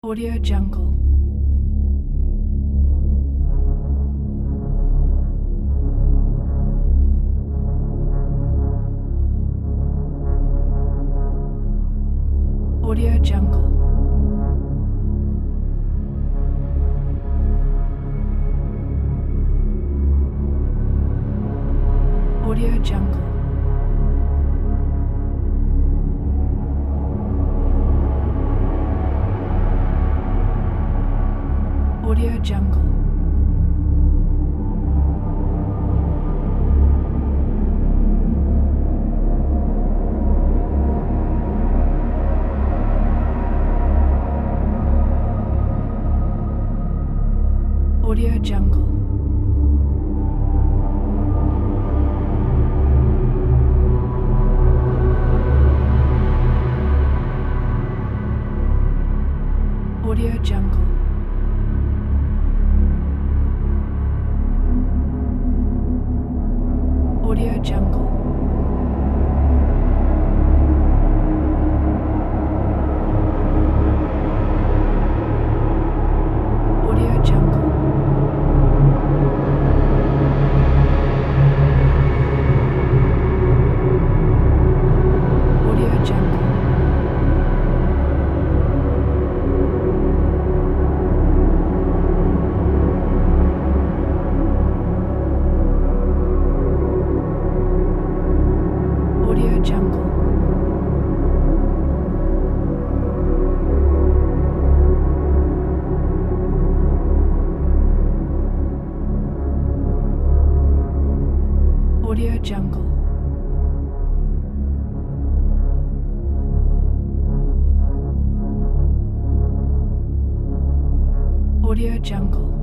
Audio Jungle. Audio Jungle. Audio Jungle. Audio Jungle. Audio Jungle. Audio Jungle. Audio Jungle. Audio Jungle. Audio Jungle. Audio Jungle. Audio Jungle. Audio Jungle.